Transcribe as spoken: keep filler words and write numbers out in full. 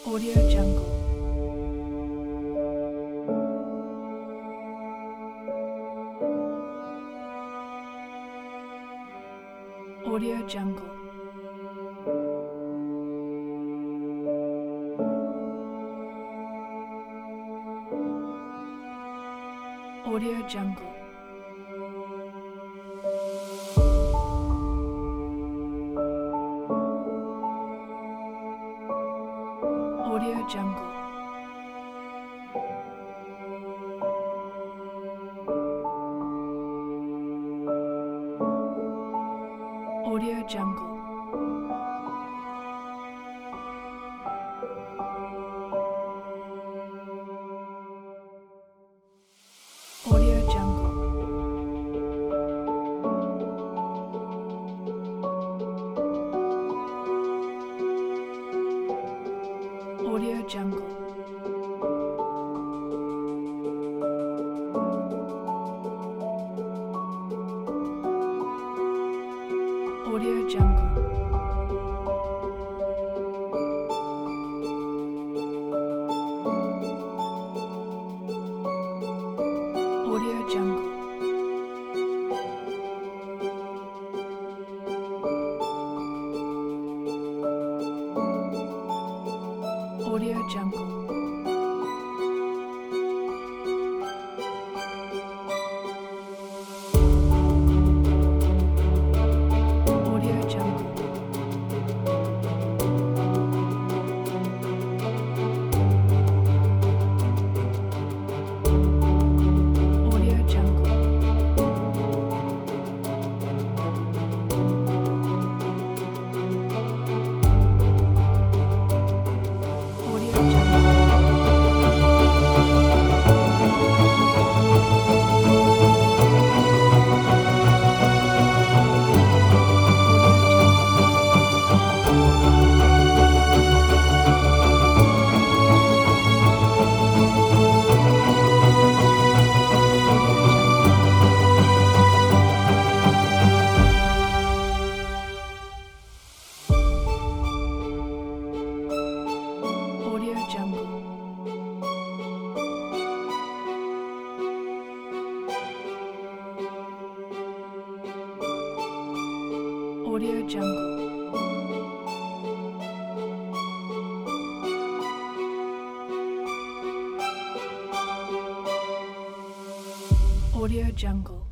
Audio Jungle. Audio Jungle. Audio Jungle. Audio Jungle. Audio Jungle. Audio Jungle. Audio Jungle. Audio Jungle. Audio Jungle. Audio Jungle. Audio Jungle. Audio Jungle. Audio Audio Jungle. Audio Jungle. Audio Jungle.